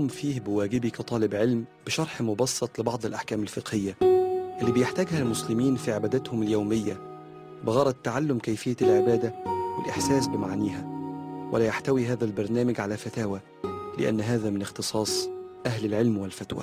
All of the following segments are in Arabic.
أقوم فيه بواجبي كطالب علم بشرح مبسط لبعض الأحكام الفقهية اللي بيحتاجها المسلمين في عباداتهم اليومية بغرض تعلم كيفية العبادة والإحساس بمعانيها. ولا يحتوي هذا البرنامج على فتاوى، لأن هذا من اختصاص أهل العلم والفتوى.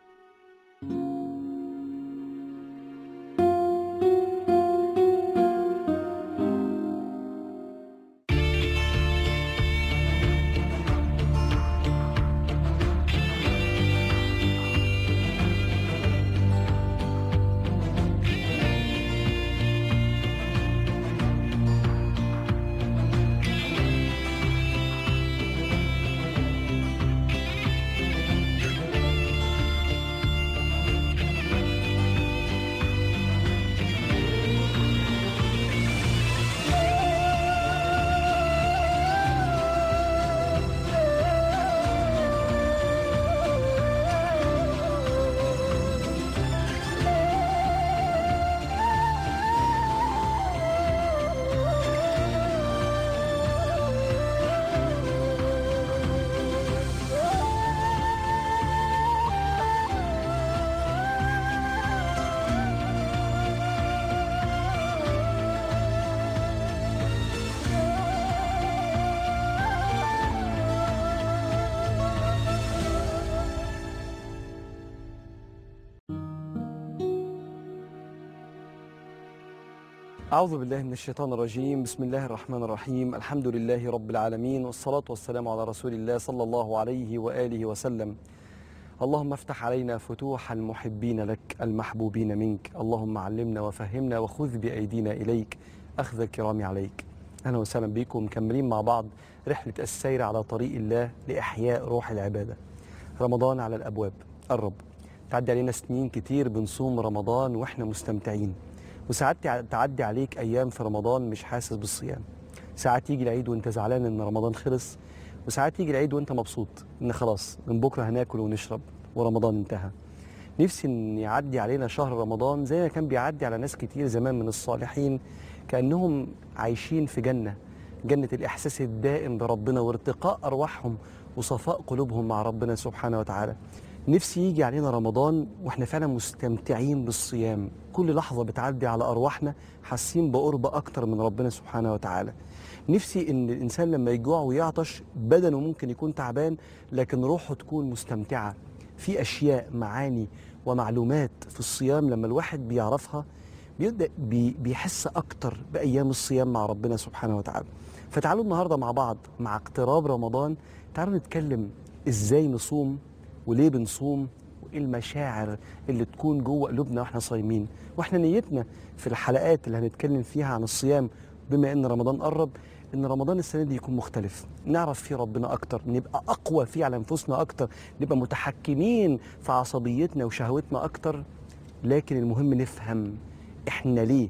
أعوذ بالله من الشيطان الرجيم. بسم الله الرحمن الرحيم. الحمد لله رب العالمين، والصلاة والسلام على رسول الله صلى الله عليه وآله وسلم. اللهم افتح علينا فتوح المحبين لك المحبوبين منك. اللهم علمنا وفهمنا وخذ بأيدينا إليك أخذ الكرام عليك. أهلا وسهلا بكم، مكملين مع بعض رحلة السير على طريق الله لإحياء روح العبادة. رمضان على الأبواب قرب، تعدي علينا سنين كتير بنصوم رمضان وإحنا مستمتعين، وساعات تعدي عليك أيام في رمضان مش حاسس بالصيام. ساعات يجي العيد وانت زعلان ان رمضان خلص، وساعات يجي العيد وانت مبسوط ان خلاص من بكرة هناكل ونشرب ورمضان انتهى. نفسي ان يعدي علينا شهر رمضان زي ما كان بيعدي على ناس كتير زمان من الصالحين، كأنهم عايشين في جنة الإحساس الدائم بربنا وارتقاء أرواحهم وصفاء قلوبهم مع ربنا سبحانه وتعالى. نفسي يجي علينا رمضان واحنا فعلا مستمتعين بالصيام، كل لحظة بتعدي على أرواحنا حاسين بقرب أكتر من ربنا سبحانه وتعالى. نفسي إن الإنسان لما يجوع ويعطش بدنه ممكن يكون تعبان لكن روحه تكون مستمتعة. في أشياء معاني ومعلومات في الصيام لما الواحد بيعرفها بيبدأ بيحس أكتر بأيام الصيام مع ربنا سبحانه وتعالى. فتعالوا النهاردة مع بعض مع اقتراب رمضان تعالوا نتكلم إزاي نصوم وليه بنصوم وايه المشاعر اللي تكون جوه قلوبنا واحنا صايمين، واحنا نيتنا في الحلقات اللي هنتكلم فيها عن الصيام بما ان رمضان قرب ان رمضان السنه دي يكون مختلف، نعرف فيه ربنا اكتر، نبقى اقوى فيه على انفسنا اكتر، نبقى متحكمين في عصبيتنا وشهوتنا اكتر. لكن المهم نفهم احنا ليه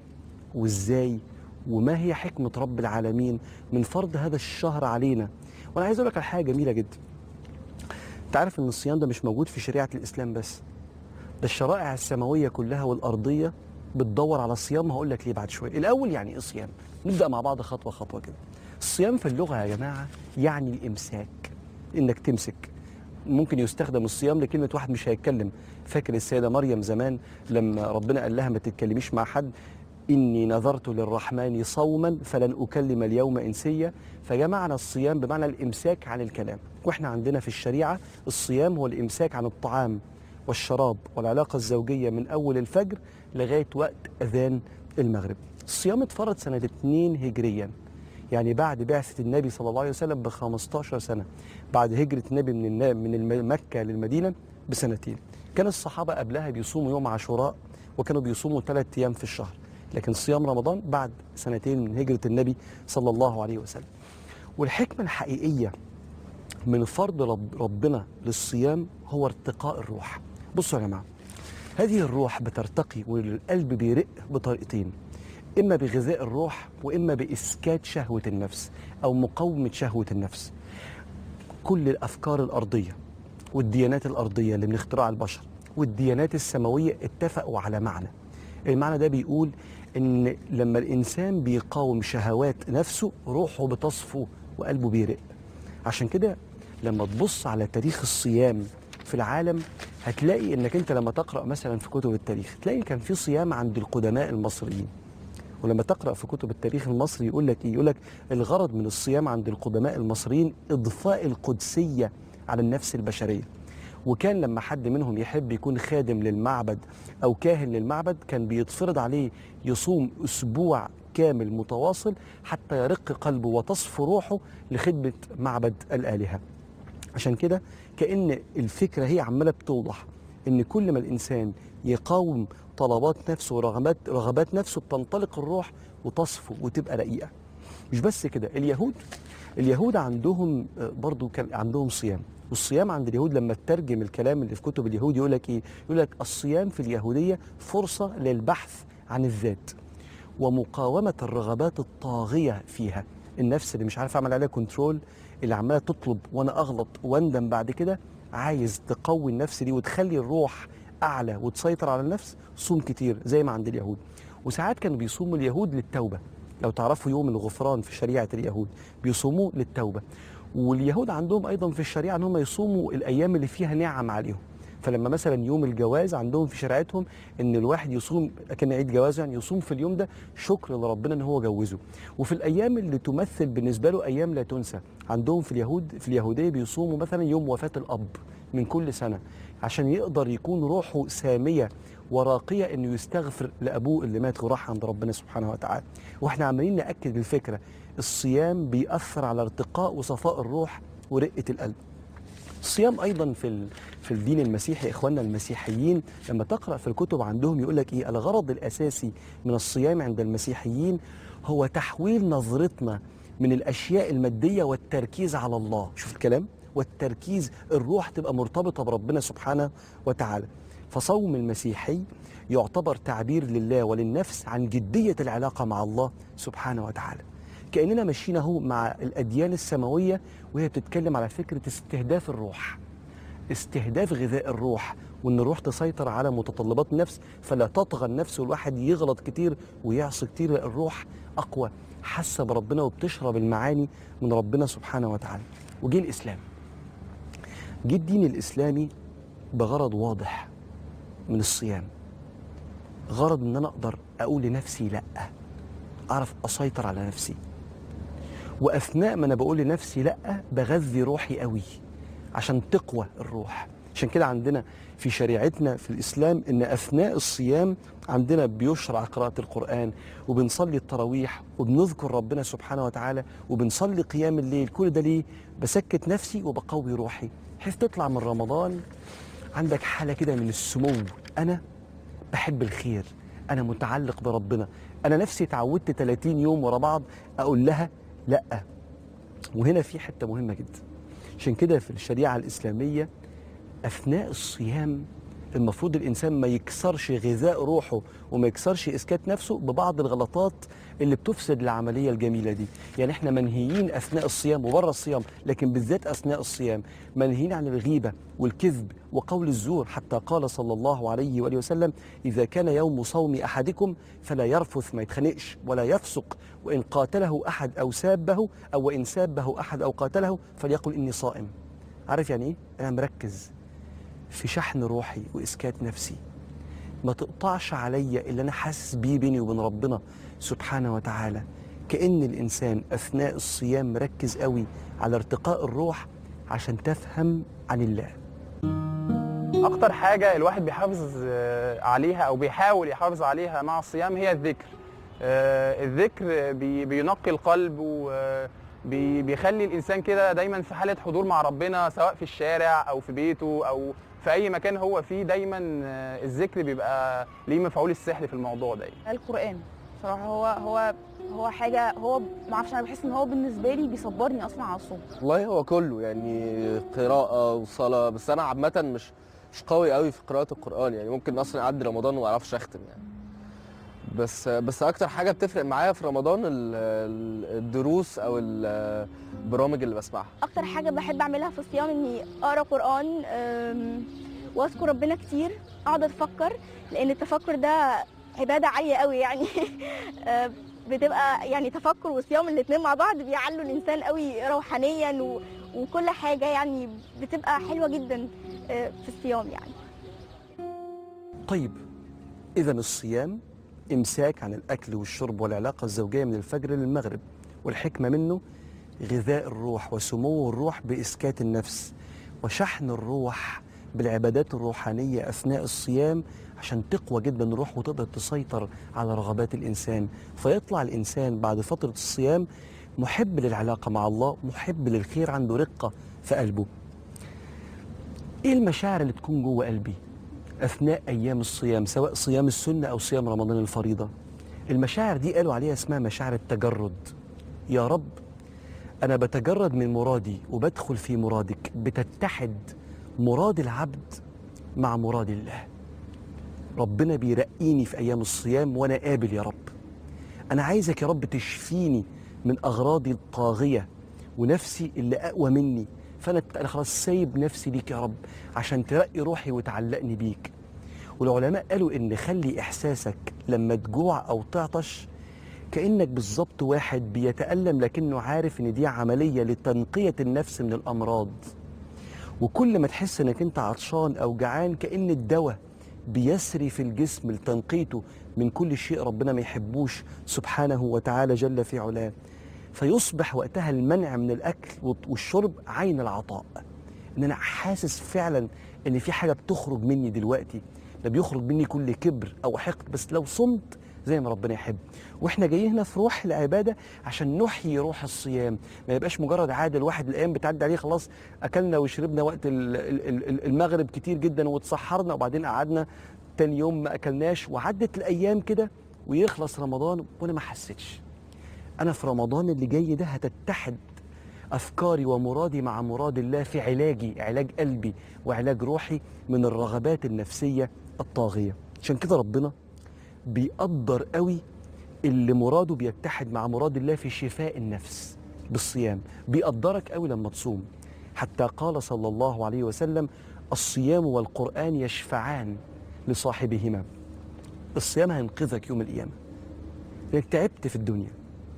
وازاي وما هي حكمه رب العالمين من فرض هذا الشهر علينا. وانا عايز اقول لك على حاجه جميله جدا. تعرف ان الصيام ده مش موجود في شريعة الاسلام بس، ده الشرائع السماوية كلها والارضية بتدور على الصيام. هقول لك ليه بعد شوية. الاول يعني ايه صيام؟ نبدأ مع بعض خطوة خطوة كده. الصيام في اللغة يا جماعة يعني الامساك، انك تمسك. ممكن يستخدم الصيام لكلمة واحد مش هيتكلم. فاكر السيدة مريم زمان لما ربنا قال لها ما تتكلميش مع حد، إني نذرت للرحمن صوما فلن أكلم اليوم إنسيا. فجمعنا الصيام بمعنى الإمساك عن الكلام. وإحنا عندنا في الشريعة الصيام هو الإمساك عن الطعام والشراب والعلاقة الزوجية من أول الفجر لغاية وقت أذان المغرب. الصيام اتفرض سنة 2 هجريا، يعني بعد بعثة النبي صلى الله عليه وسلم ب15 سنة، بعد هجرة النبي من مكة للمدينة بسنتين. كان الصحابة قبلها بيصوموا يوم عاشوراء وكانوا بيصوموا 3 أيام في الشهر، لكن صيام رمضان بعد 2 من هجرة النبي صلى الله عليه وسلم. والحكمة الحقيقية من فرض ربنا للصيام هو ارتقاء الروح. بصوا يا جماعة، هذه الروح بترتقي والقلب بيرق بطريقتين، إما بغذاء الروح وإما بإسكات شهوة النفس أو مقاومة شهوة النفس. كل الأفكار الأرضية والديانات الأرضية اللي من اختراع البشر والديانات السماوية اتفقوا على معنى. المعنى ده بيقول إن لما الإنسان بيقاوم شهوات نفسه روحه بتصفو وقلبه بيرق. عشان كده لما تبص على تاريخ الصيام في العالم هتلاقي انك انت لما تقرأ مثلا في كتب التاريخ تلاقي كان في صيام عند القدماء المصريين. ولما تقرأ في كتب التاريخ المصري يقول لك ايه؟ يقول لك الغرض من الصيام عند القدماء المصريين اضفاء القدسية على النفس البشرية. وكان لما حد منهم يحب يكون خادم للمعبد او كاهن للمعبد كان بيتفرض عليه يصوم اسبوع كامل متواصل حتى يرق قلبه وتصفو روحه لخدمة معبد الآلهة. عشان كده كأن الفكرة هي عمالة بتوضح ان كل ما الانسان يقاوم طلبات نفسه ورغبات نفسه بتنطلق الروح وتصفو وتبقى رقيقة. مش بس كده، اليهود عندهم برضو كان عندهم صيام. والصيام عند اليهود لما تترجم الكلام اللي في كتب اليهود يقول لك ايه؟ يقول لك الصيام في اليهودية فرصة للبحث عن الذات ومقاومة الرغبات الطاغية فيها. النفس اللي مش عارف اعمل عليها كنترول، اللي عماله تطلب وانا اغلط واندم بعد كده، عايز تقوي النفس دي وتخلي الروح اعلى وتسيطر على النفس، صوم كتير زي ما عند اليهود. وساعات كانوا بيصوموا اليهود للتوبة. لو تعرفوا يوم الغفران في شريعة اليهود بيصوموه للتوبة. واليهود عندهم ايضا في الشريعة ان هم يصوموا الايام اللي فيها نعم عليهم. فلما مثلا يوم الجواز عندهم في شريعتهم ان الواحد يصوم كان عيد جوازه، يعني يصوم في اليوم ده شكر لربنا ان هو جوزه. وفي الايام اللي تمثل بالنسبه له ايام لا تنسى عندهم في اليهوديه بيصوموا مثلا يوم وفاه الاب من كل سنه عشان يقدر يكون روحه ساميه وراقيه انه يستغفر لابوه اللي مات وراح عند ربنا سبحانه وتعالى. واحنا عمالين ناكد الفكره، الصيام بيأثر على ارتقاء وصفاء الروح ورقه القلب. الصيام ايضا في الدين المسيحي، اخواننا المسيحيين لما تقرا في الكتب عندهم يقول لك ايه؟ الغرض الاساسي من الصيام عند المسيحيين هو تحويل نظرتنا من الاشياء الماديه والتركيز على الله. شوف الكلام، والتركيز، الروح تبقى مرتبطه بربنا سبحانه وتعالى. فصوم المسيحي يعتبر تعبير لله وللنفس عن جديه العلاقه مع الله سبحانه وتعالى. كأننا ماشيين اهو مع الأديان السماوية وهي بتتكلم على فكرة استهداف الروح، استهداف غذاء الروح، وإن الروح تسيطر على متطلبات النفس فلا تطغى النفس والواحد يغلط كتير ويعصي كتير. الروح أقوى، حاسة بربنا وبتشرب المعاني من ربنا سبحانه وتعالى. وجه الإسلام، جه الدين الإسلامي بغرض واضح من الصيام، غرض إن أنا أقدر أقول لنفسي لأ، أعرف أسيطر على نفسي. واثناء ما انا بقول لنفسي لا بغذي روحي قوي عشان تقوى الروح. عشان كده عندنا في شريعتنا في الاسلام ان اثناء الصيام عندنا بيشرع قراءه القران وبنصلي التراويح وبنذكر ربنا سبحانه وتعالى وبنصلي قيام الليل. كل ده ليه؟ بسكت نفسي وبقوي روحي بحيث تطلع من رمضان عندك حاله كده من السمو. انا بحب الخير، انا متعلق بربنا، انا نفسي اتعودت 30 يوم ورا بعض اقول لها لا. وهنا في حته مهمه جدا. عشان كده في الشريعه الاسلاميه اثناء الصيام المفروض الانسان ما يكسرش غذاء روحه وما يكسرش اسكات نفسه ببعض الغلطات اللي بتفسد العمليه الجميله دي. يعني احنا منهيين اثناء الصيام وبره الصيام، لكن بالذات اثناء الصيام منهيين عن الغيبه والكذب وقول الزور. حتى قال صلى الله عليه واله وسلم: اذا كان يوم صوم احدكم فلا يرفث، ما يتخانقش ولا يفسق، وان قاتله احد او سابه، او وان سابه احد او قاتله فليقل اني صائم. عارف يعني ايه؟ انا مركز في شحن روحي وإسكات نفسي، ما تقطعش عليا اللي أنا حاسس بيه بيني وبين ربنا سبحانه وتعالى. كأن الإنسان أثناء الصيام مركز قوي على ارتقاء الروح عشان تفهم عن الله. أكتر حاجة الواحد بيحافظ عليها أو بيحاول يحافظ عليها مع الصيام هي الذكر. الذكر بينقي القلب وبيخلي الإنسان كده دايما في حالة حضور مع ربنا، سواء في الشارع أو في بيته أو في أي مكان هو فيه. دايما الذكر بيبقى ليه مفعول السحر في الموضوع ده. القرآن صراحة هو حاجة، هو معرفش، أنا بحس إن هو بالنسبة لي بيصبرني أصلا على الصوم. والله هو كله يعني قراءة وصلاة، بس أنا عامة مش قوي قوي في قراءة القرآن. يعني ممكن أصلا أعدي رمضان وما أعرفش أختم يعني. بس أكتر حاجة بتفرق معايا في رمضان الدروس أو البرامج اللي بسمعها. أكتر حاجة بحب أعملها في الصيام إني أقرأ قرآن وأذكر ربنا كتير، أقعد أتفكر، لأن التفكر ده عبادة عالية قوي يعني. بتبقى يعني تفكر وصيام الاتنين مع بعض بيعلوا الإنسان قوي روحانيا وكل حاجة يعني بتبقى حلوة جدا في الصيام يعني. طيب، إذا الصيام إمساك عن الأكل والشرب والعلاقة الزوجية من الفجر للمغرب، والحكمة منه غذاء الروح وسمو الروح بإسكات النفس وشحن الروح بالعبادات الروحانية أثناء الصيام عشان تقوى جدا الروح وتقدر تسيطر على رغبات الإنسان، فيطلع الإنسان بعد فترة الصيام محب للعلاقة مع الله، محب للخير، عنده رقة في قلبه. إيه المشاعر اللي تكون جوه قلبي أثناء أيام الصيام، سواء صيام السنة أو صيام رمضان الفريضة؟ المشاعر دي قالوا عليها اسمها مشاعر التجرد. يا رب أنا بتجرد من مرادي وبدخل في مرادك، بتتحد مراد العبد مع مراد الله. ربنا بيرقيني في أيام الصيام وأنا قابل يا رب. أنا عايزك يا رب تشفيني من أغراضي الطاغية ونفسي اللي أقوى مني، فأنا خلاص سايب نفسي ليك يا رب عشان ترقي روحي وتعلقني بيك. والعلماء قالوا إن خلي إحساسك لما تجوع أو تعطش كأنك بالظبط واحد بيتألم لكنه عارف إن دي عملية لتنقية النفس من الأمراض. وكل ما تحس إنك أنت عطشان أو جعان كأن الدواء بيسري في الجسم لتنقيته من كل شيء ربنا ما يحبوش سبحانه وتعالى جل في علاه، فيصبح وقتها المنع من الأكل والشرب عين العطاء. إن أنا حاسس فعلا إن في حاجة بتخرج مني دلوقتي، لا بيخرج مني كل كبر أو حقد، بس لو صمت زي ما ربنا يحب. واحنا جايين هنا في روح العباده عشان نحيي روح الصيام، ما يبقاش مجرد عاده الواحد الايام بتعدي عليه خلاص اكلنا وشربنا وقت المغرب كتير جدا واتسحرنا وبعدين قعدنا تاني يوم ما اكلناش وعدت الايام كده ويخلص رمضان وانا ما حسيتش. انا في رمضان اللي جاي ده هتتحد افكاري ومرادي مع مراد الله في علاجي، علاج قلبي وعلاج روحي من الرغبات النفسيه الطاغيه. عشان كده ربنا بيقدر قوي اللي مراده بيتحد مع مراد الله في شفاء النفس بالصيام، بيقدرك قوي لما تصوم. حتى قال صلى الله عليه وسلم: الصيام والقرآن يشفعان لصاحبهما. الصيام هينقذك يوم القيامة لأنك تعبت في الدنيا،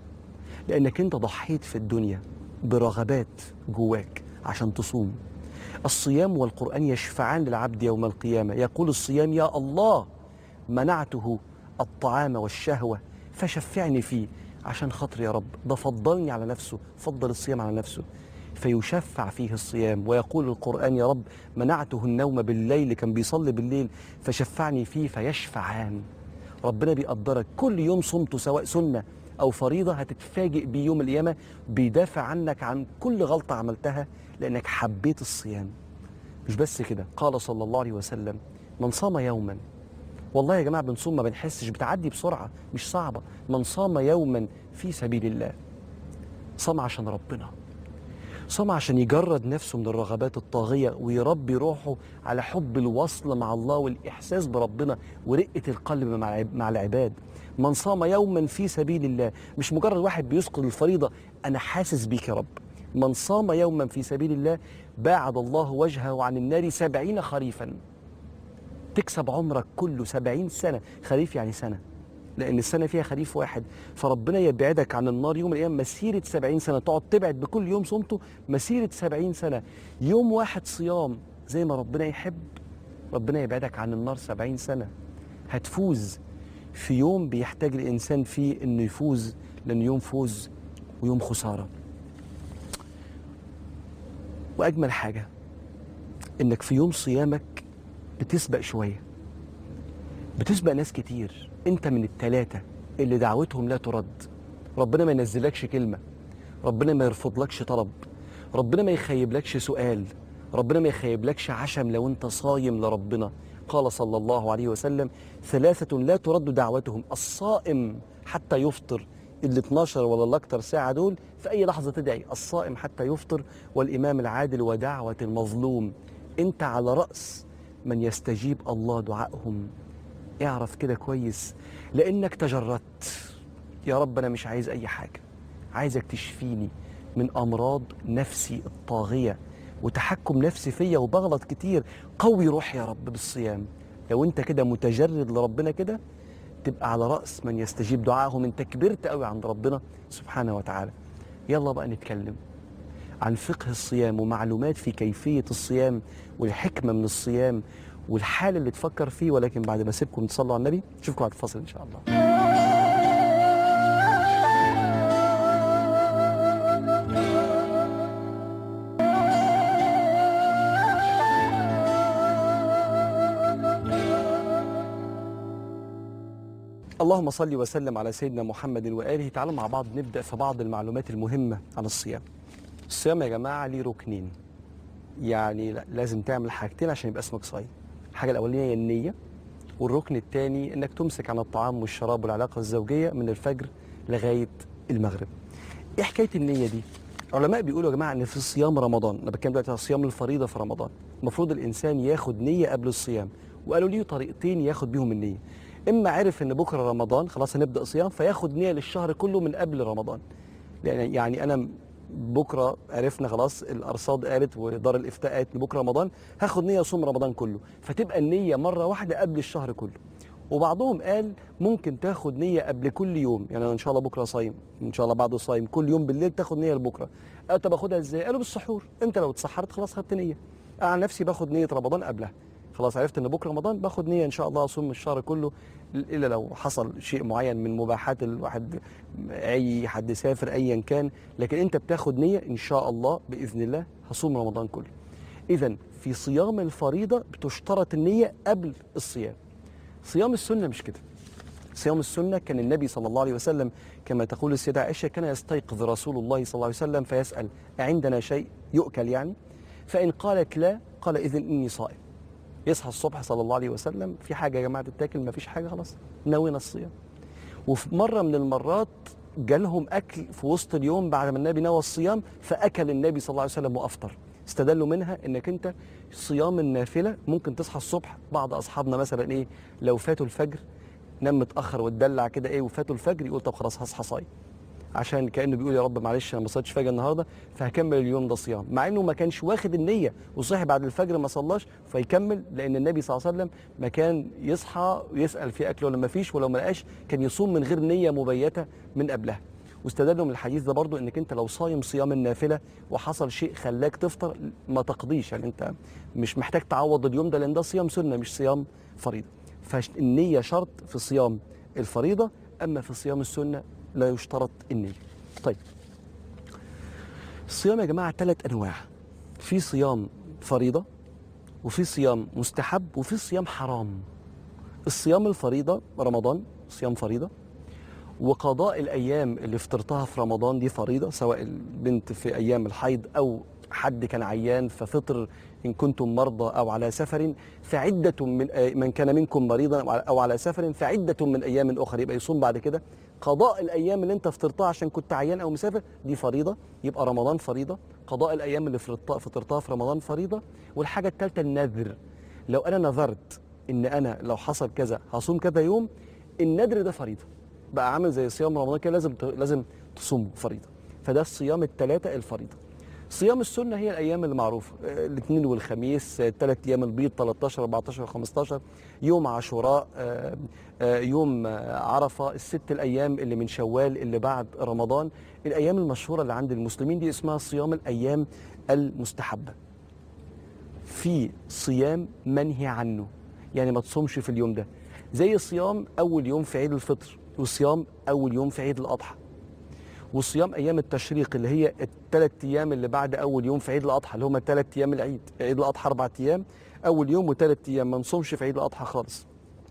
لأنك أنت ضحيت في الدنيا برغبات جواك عشان تصوم. الصيام والقرآن يشفعان للعبد يوم القيامة. يقول الصيام: يا الله منعته الطعام والشهوة فشفعني فيه، عشان خاطر يا رب ده فضلني على نفسه، فضل الصيام على نفسه، فيشفع فيه الصيام. ويقول القرآن: يا رب منعته النوم بالليل، كان بيصلي بالليل فشفعني فيه، فيشفعان. ربنا بيقدرك كل يوم صمته سواء سنة أو فريضة هتتفاجئ بيه يوم القيامة بيدافع عنك عن كل غلطة عملتها لأنك حبيت الصيام. مش بس كده، قال صلى الله عليه وسلم: من صام يوما، والله يا جماعة بنصوم ما بنحسش، بتعدي بسرعة مش صعبة. من صام يوما في سبيل الله، صام عشان ربنا، صام عشان يجرد نفسه من الرغبات الطاغية ويربي روحه على حب الوصل مع الله والإحساس بربنا ورقة القلب مع العباد. من صام يوما في سبيل الله، مش مجرد واحد بيسقط الفريضة، أنا حاسس بيك يا رب. من صام يوما في سبيل الله باعد الله وجهه عن النار 70 خريفا. تكسب عمرك كله 70 سنة، خريف يعني سنة، لأن السنة فيها خريف واحد، فربنا يبعدك عن النار يوم القيامة مسيرة 70 سنة، تقعد تبعد بكل يوم صمته مسيرة 70 سنة. يوم واحد صيام زي ما ربنا يحب، ربنا يبعدك عن النار 70 سنة. هتفوز في يوم بيحتاج الإنسان فيه إنه يفوز، لأنه يوم فوز ويوم خسارة. وأجمل حاجة إنك في يوم صيامك بتسبق شوية، بتسبق ناس كتير. انت من الثلاثة اللي دعوتهم لا ترد. ربنا ما ينزلكش كلمة، ربنا ما يرفضلكش طلب، ربنا ما يخيبلكش سؤال، ربنا ما يخيبلكش عشم لو انت صايم لربنا. قال صلى الله عليه وسلم: 3 لا ترد دعوتهم: الصائم حتى يفطر، ال 12 ولا الأكتر ساعة دول في أي لحظة تدعي، الصائم حتى يفطر، والإمام العادل، ودعوة المظلوم. انت على رأس من يستجيب الله دعائهم. اعرف كده كويس، لأنك تجردت. يا رب أنا مش عايز أي حاجة، عايزك تشفيني من أمراض نفسي الطاغية وتحكم نفسي فيا وبغلط كتير. قوي روحي يا رب بالصيام. لو أنت كده متجرد لربنا كده تبقى على رأس من يستجيب دعائهم. أنت كبرت قوي عند ربنا سبحانه وتعالى. يلا بقى نتكلم عن فقه الصيام ومعلومات في كيفية الصيام والحكمة من الصيام والحال اللي تفكر فيه، ولكن بعد ما اسيبكم تصلوا على النبي اشوفكم بعد الفاصل ان شاء الله. اللهم صل وسلم على سيدنا محمد وآله. تعالوا مع بعض نبدأ في بعض المعلومات المهمة عن الصيام. الصيام يا جماعة ليه ركنين، يعني لازم تعمل حاجتين عشان يبقى اسمك صايم. الحاجة الأولانية هي النية، والركن الثاني إنك تمسك عن الطعام والشراب والعلاقة الزوجية من الفجر لغاية المغرب. إيه حكاية النية دي؟ علماء بيقولوا يا جماعة إن في صيام رمضان، أنا بتكلم دلوقتي على صيام الفريضة في رمضان، المفروض الإنسان ياخد نية قبل الصيام، وقالوا ليه طريقتين ياخد بيهم النية. اما عرف ان بكره رمضان خلاص هنبدا صيام فياخد نيه للشهر كله من قبل رمضان، لان يعني انا بكره عرفنا خلاص الارصاد قالت ودار الافتاء قالت ان بكره رمضان هاخد نيه اصوم رمضان كله، فتبقى النيه مره واحده قبل الشهر كله. وبعضهم قال ممكن تاخد نيه قبل كل يوم، يعني انا ان شاء الله بكره صايم، ان شاء الله بعده صايم، كل يوم بالليل تاخد نيه لبكره. قالوا طب اخدها ازاي؟ قالوا بالسحور، انت لو اتسحرت خلاص خدت نيه. انا عن نفسي باخد نيه رمضان قبلها، خلاص عرفت ان بكره رمضان باخد نيه ان شاء الله اصوم الشهر كله، الا لو حصل شيء معين من مباحات الواحد، اي حد سافر ايا كان، لكن انت بتاخد نيه ان شاء الله باذن الله هصوم رمضان كله. اذا في صيام الفريضه بتشترط النيه قبل الصيام. صيام السنه مش كده. صيام السنه كان النبي صلى الله عليه وسلم كما تقول السيده عائشه كان يستيقظ رسول الله صلى الله عليه وسلم فيسال أعندنا شيء يؤكل يعني؟ فان قالت لا قال اذن اني صائم. يصحى الصبح صلى الله عليه وسلم في حاجه يا جماعه تتاكل؟ ما فيش حاجه، خلاص نوينا الصيام. وفي مره من المرات جالهم اكل في وسط اليوم بعد ما النبي نوى الصيام، فاكل النبي صلى الله عليه وسلم وافطر. استدلوا منها انك انت صيام النافله ممكن تصحى الصبح، بعض اصحابنا مثلا ايه لو فاتوا الفجر نام متاخر واتدلع كده ايه وفاتوا الفجر يقول طب خلاص هصحى صايم، عشان كانه بيقول يا رب معلش انا ما صليتش فجر النهارده فهكمل اليوم ده صيام، مع انه ما كانش واخد النيه وصحي بعد الفجر ما صلاش فيكمل، لان النبي صلى الله عليه وسلم ما كان يصحى ويسال في اكل ولا ما فيش، ولو ما لقاش كان يصوم من غير نيه مبيته من قبلها. واستدلوا من الحديث ده برضو انك انت لو صايم صيام النافله وحصل شيء خلاك تفطر ما تقضيش، يعني انت مش محتاج تعوض اليوم ده لان ده صيام سنه مش صيام فريضه. فالنيه شرط في صيام الفريضه، اما في صيام السنه لا يشترط النية. طيب الصيام يا جماعة 3 أنواع، في صيام فريضة وفي صيام مستحب وفي صيام حرام. الصيام الفريضة رمضان صيام فريضة، وقضاء الأيام اللي فطرتها في رمضان دي فريضة، سواء البنت في أيام الحيض أو حد كان عيان ففطر إن كنتم مرضى أو على سفر فعدة من كان منكم مريضا أو على سفر فعدة من أيام أخرى، يبقى يصوم بعد كده. قضاء الأيام اللي أنت فطرتها عشان كنت عيان أو مسافر دي فريضة، يبقى رمضان فريضة. قضاء الأيام اللي فطرتها في رمضان فريضة. والحاجة الثالثة النذر، لو أنا نذرت إن أنا لو حصل كذا هصوم كذا يوم، النذر ده فريضة، بقى عامل زي صيام رمضان كده لازم تصومه فريضة. فده الصيام الثلاثة الفريضة. صيام السنة هي الأيام اللي معروفة، الاثنين والخميس، 3 أيام البيض 13 14 15، يوم عاشوراء، يوم عرفة، ال6 الأيام اللي من شوال اللي بعد رمضان. الأيام المشهورة اللي عند المسلمين دي اسمها صيام الأيام المستحبة. في صيام منهي عنه، يعني ما تصومش في اليوم ده، زي صيام أول يوم في عيد الفطر وصيام أول يوم في عيد الأضحى، وصيام ايام التشريق اللي هي ال3 ايام اللي بعد اول يوم في عيد الاضحى اللي هم 3 ايام العيد. عيد الاضحى 4 ايام، اول يوم و3 ايام ما نصومش في عيد الاضحى خالص.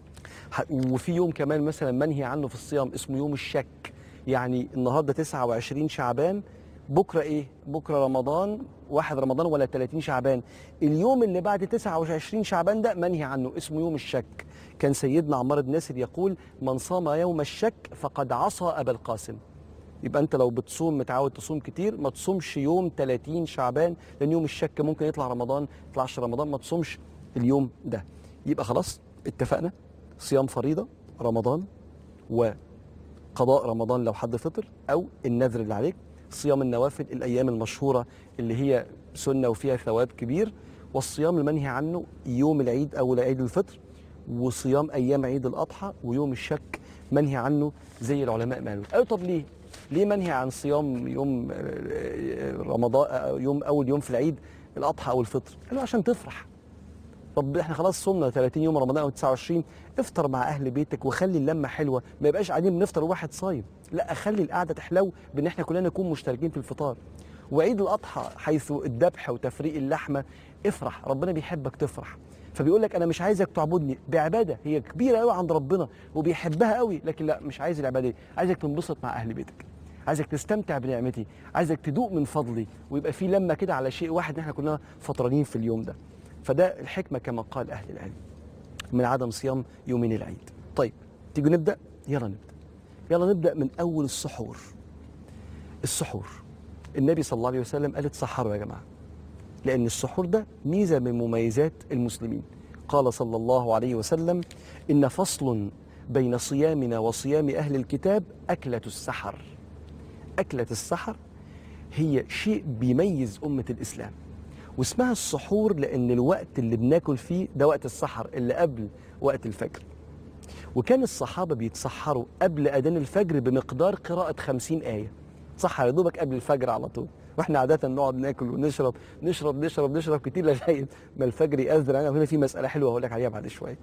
وفي يوم كمان مثلا منهي عنه في الصيام اسمه يوم الشك، يعني النهارده 29 شعبان، بكره ايه؟ بكره رمضان، 1 رمضان ولا 30 شعبان، اليوم اللي بعد 29 شعبان ده منهي عنه اسمه يوم الشك. كان سيدنا عمار بن ياسر يقول من صام يوم الشك فقد عصى ابا القاسم. يبقى انت لو بتصوم متعود تصوم كتير ما تصومش يوم 30 شعبان، لان يوم الشك ممكن يطلع رمضان، ما يطلعش رمضان، ما تصومش اليوم ده. يبقى خلاص اتفقنا، صيام فريضة رمضان، وقضاء رمضان لو حد فطر، او النذر اللي عليك، صيام النوافل الايام المشهورة اللي هي سنة وفيها ثواب كبير، والصيام المنهي عنه يوم العيد او عيد الفطر، وصيام ايام عيد الاضحى، ويوم الشك منهي عنه زي العلماء ما قالوا. طب ليه؟ ليه منهي عن صيام يوم رمضان، يوم اول يوم في العيد الاضحى او الفطر؟ قالوا عشان تفرح. طب احنا خلاص صمنا 30 يوم رمضان او 29، افطر مع اهل بيتك وخلي اللمه حلوه، ما يبقاش قاعدين بنفطر وواحد صايم، لا خلي القعده تحلو بان احنا كلنا نكون مشتركين في الفطار. وعيد الاضحى حيث الذبح وتفريق اللحمه، افرح، ربنا بيحبك تفرح. فبيقول لك انا مش عايزك تعبدني بعباده هي كبيره قوي عند ربنا وبيحبها قوي، لكن لا مش عايز العباده دي، عايزك تنبسط مع اهل بيتك، عايزك تستمتع بنعمتي، عايزك تدوق من فضلي، ويبقى في لمه كده على شيء واحد احنا كلنا فطرانين في اليوم ده. فده الحكمه كما قال اهل العلم من عدم صيام يومين العيد. طيب تيجوا نبدا؟ يلا نبدا من اول السحور. السحور النبي صلى الله عليه وسلم قال اتسحروا يا جماعه، لأن السحور ده ميزة من مميزات المسلمين. قال صلى الله عليه وسلم إن فصل بين صيامنا وصيام أهل الكتاب أكلة السحر. أكلة السحر هي شيء بيميز أمة الإسلام، واسمها السحور لأن الوقت اللي بناكل فيه ده وقت السحر اللي قبل وقت الفجر. وكان الصحابة بيتسحروا قبل أذان الفجر بمقدار قراءة 50 آية. تسحر يا دوبك قبل الفجر على طول، واحنا عاده نقعد ناكل ونشرب نشرب كتير لغايه ما الفجر يأذن. انا هنا في مساله حلوه هقول لك عليها بعد شويه.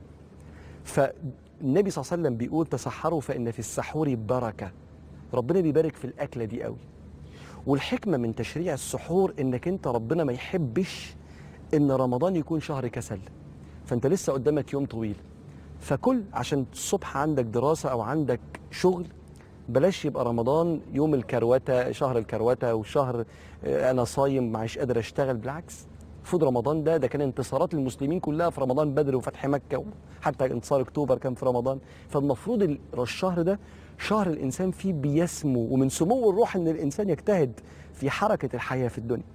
فالنبي صلى الله عليه وسلم بيقول تسحروا فان في السحور بركه، ربنا بيبارك في الاكله دي قوي. والحكمه من تشريع السحور انك انت ربنا ما يحبش ان رمضان يكون شهر كسل، فانت لسه قدامك يوم طويل، فكل عشان الصبح عندك دراسه او عندك شغل، بلاش يبقى رمضان يوم الكروته، شهر الكروته وشهر انا صايم معيش قادر اشتغل. بالعكس، المفروض رمضان ده كان انتصارات المسلمين كلها في رمضان، بدر وفتح مكه وحتى انتصار اكتوبر كان في رمضان. فالمفروض الشهر ده شهر الانسان فيه بيسمو، ومن سمو الروح ان الانسان يجتهد في حركه الحياه في الدنيا.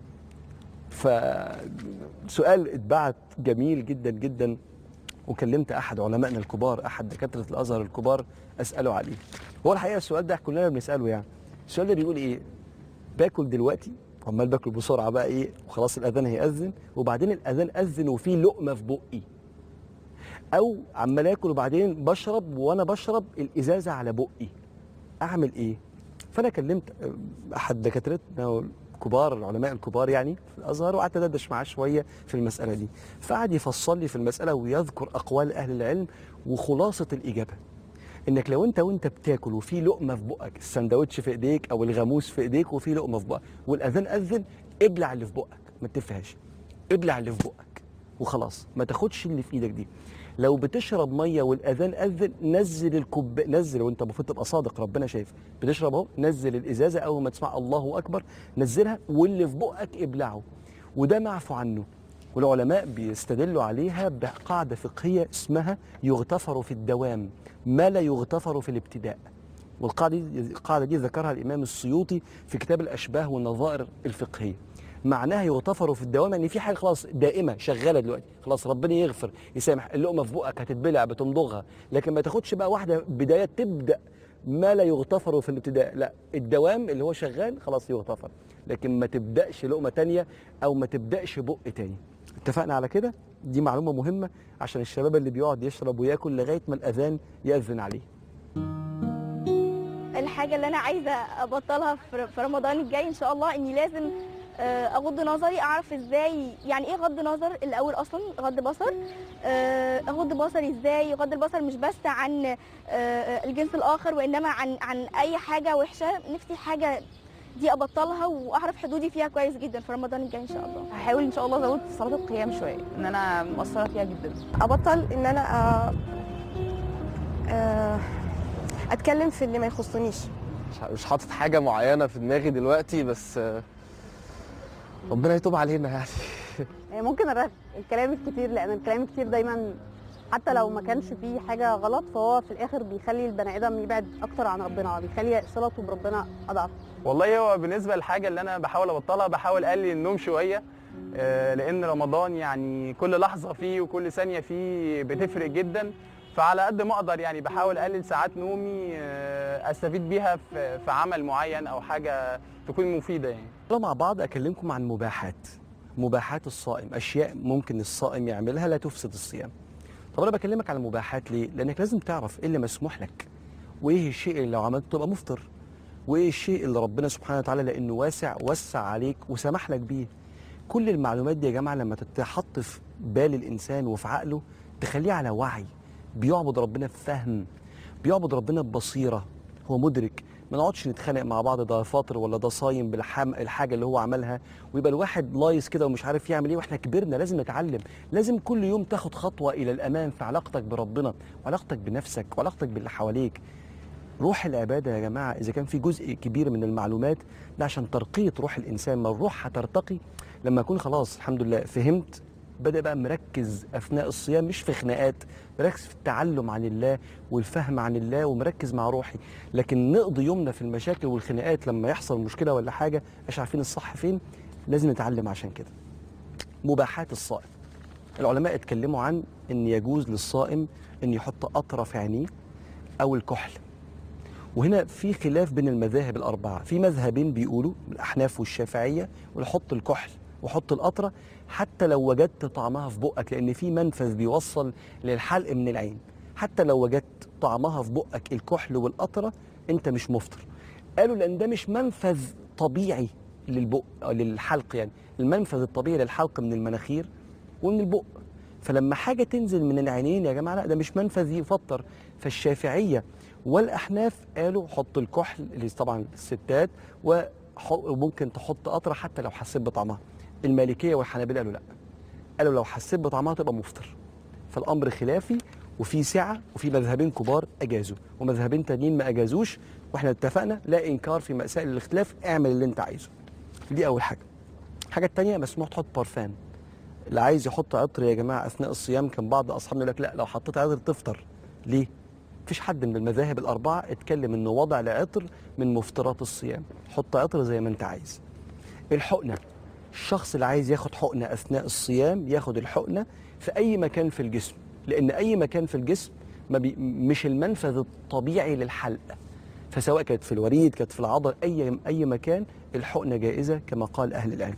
فسؤال اتبعت جميل جدا جدا، وكلمت احد علمائنا الكبار، احد دكاتره الازهر الكبار، اساله عليه. هو الحقيقه السؤال ده كلنا بنساله يعني. السؤال ده بيقول ايه؟ باكل دلوقتي وعمال باكل بسرعه بقى ايه، وخلاص الاذان هيأذن، وبعدين الاذان اذن وفي لقمه في بقي، او عمال اكل وبعدين بشرب وانا بشرب الازازه على بقي، اعمل ايه؟ فانا كلمت احد دكاترتنا الكبار، العلماء الكبار يعني في الازهر، وقعدت ادردش معاه شويه في المساله دي، فقعد يفصل لي في المساله ويذكر اقوال اهل العلم. وخلاصه الاجابه انك لو وانت بتاكل وفي لقمه في بقك، السندوتش في ايديك او الغاموس في ايديك وفي لقمه في بقك والاذان اذن، ابلع اللي في بقك، ما تفهاش، ابلع اللي في بقك وخلاص، ما تاخدش اللي في ايدك دي. لو بتشرب ميه والاذان اذن، نزل وانت المفروض تبقى صادق، ربنا شايف بتشرب اهو، نزل الازازه اول ما تسمع الله اكبر نزلها، واللي في بقك ابلعه، وده معفو عنه. والعلماء بيستدلوا عليها بقاعده فقهيه اسمها يغتفر في الدوام ما لا يغتفر في الابتداء. والقاعده دي ذكرها الامام السيوطي في كتاب الاشباه والنظائر الفقهيه. معناها يغتفر في الدوام، يعني في حاجه خلاص دائمه شغاله دلوقتي، خلاص ربنا يغفر يسامح، اللقمه في بقك هتتبلع بتمضغها، لكن ما تاخدش بقى واحده بدايه تبدا ما لا يغتفر في الابتداء، لا، الدوام اللي هو شغال خلاص يغتفر، لكن ما تبداش لقمه تانية او ما تبداش بق تاني. اتفقنا على كده؟ دي معلومه مهمه عشان الشباب اللي بيقعد يشرب وياكل لغايه ما الاذان ياذن عليه. الحاجه اللي انا عايزه ابطلها في رمضان الجاي ان شاء الله، اني لازم اغض نظري، اعرف ازاي يعني ايه غض نظر الاول، اصلا غض بصر، اغض بصري ازاي. غض البصر مش بس عن الجنس الاخر، وانما عن اي حاجه وحشه. نفسي حاجه دي ابطلها واعرف حدودي فيها كويس جدا في رمضان الجاي ان شاء الله. هحاول ان شاء الله ازود صلاه القيام شويه، ان انا مقصره فيها جدا. ابطل ان انا اتكلم في اللي ما يخصنيش. مش حاطط حاجه معينه في دماغي دلوقتي، بس ربنا يتوب علينا يعني. ممكن الكلام الكتير، لان الكلام الكتير دايما حتى لو ما كانش فيه حاجه غلط، فهو في الاخر بيخلي البني ادم يبعد اكتر عن ربنا، بيخلي صلته بربنا اضعف. والله هو بالنسبه للحاجه اللي انا بحاول ابطلها، بحاول اقلل النوم شويه، لان رمضان يعني كل لحظه فيه وكل ثانيه فيه بتفرق جدا، فعلى قد ما اقدر يعني بحاول اقلل ساعات نومي استفيد بيها في عمل معين او حاجه تكون مفيده يعني. مع بعض اكلمكم عن مباحات الصائم، اشياء ممكن الصائم يعملها لا تفسد الصيام. طب انا بكلمك عن المباحات ليه؟ لانك لازم تعرف ايه اللي مسموح لك وايه الشيء اللي لو عملته تبقى مفطر، وايه الشيء اللي ربنا سبحانه وتعالى لانه واسع وسع عليك وسمح لك بيه. كل المعلومات دي يا جماعه لما تتحط في بال الانسان وفي عقله تخليه على وعي، بيعبد ربنا بفهم، بيعبد ربنا ببصيره، هو مدرك. ما نقعدش نتخانق مع بعض ده فاطر ولا ده صايم الحاجه اللي هو عملها، ويبقى الواحد لايص كده ومش عارف يعمل ايه، واحنا كبرنا لازم نتعلم، لازم كل يوم تاخد خطوه الى الامام في علاقتك بربنا وعلاقتك بنفسك وعلاقتك باللي حواليك. روح العباده يا جماعه اذا كان في جزء كبير من المعلومات ده عشان ترقيه روح الانسان، ما الروح هترتقي لما اكون خلاص الحمد لله فهمت، بدأ بقى مركز أثناء الصيام مش في خناقات، مركز في التعلم عن الله والفهم عن الله ومركز مع روحي. لكن نقضي يومنا في المشاكل والخناقات لما يحصل مشكلة ولا حاجة مش عارفين الصح فين. لازم نتعلم عشان كده. مباحات الصائم، العلماء اتكلموا عن ان يجوز للصائم ان يحط قطرة في عينيه او الكحل. وهنا في خلاف بين المذاهب الأربعة، في مذهبين بيقولوا الأحناف والشافعية ويحط الكحل وحط القطرة حتى لو وجدت طعمها في بقك، لأن في منفذ بيوصل للحلق من العين، حتى لو وجدت طعمها في بقك الكحل والقطرة أنت مش مفطر. قالوا لأن ده مش منفذ طبيعي للبق للحلق، يعني المنفذ الطبيعي للحلق من المناخير ومن البق، فلما حاجة تنزل من العينين يا جماعة لا ده مش منفذ يفطر. فالشافعية والأحناف قالوا حط الكحل اللي طبعا الستات وممكن تحط قطرة حتى لو حسيت بطعمها. المالكية والحنابلة قالوا لا، قالوا لو حسيت بطعمها تبقى مفطر. فالأمر خلافي وفي سعة، وفي مذهبين كبار أجازوا ومذهبين تانيين ما أجازوش، واحنا اتفقنا لا إنكار في مسائل الاختلاف، اعمل اللي انت عايزه. دي أول حاجة. الحاجة التانية مسموح تحط بارفان. اللي عايز يحط عطر يا جماعة أثناء الصيام كان بعض أصحابنا يقول لك لا لو حطيت عطر تفطر. ليه؟ مفيش حد من المذاهب الأربعة اتكلم إنه وضع العطر من مفطرات الصيام، حط عطر زي ما أنت عايز. الحقنة، الشخص اللي عايز ياخد حقنة أثناء الصيام ياخد الحقنة في أي مكان في الجسم، لأن أي مكان في الجسم مش المنفذ الطبيعي للحلق، فسواء كانت في الوريد كانت في العضل أي مكان الحقنة جائزة كما قال أهل العلم.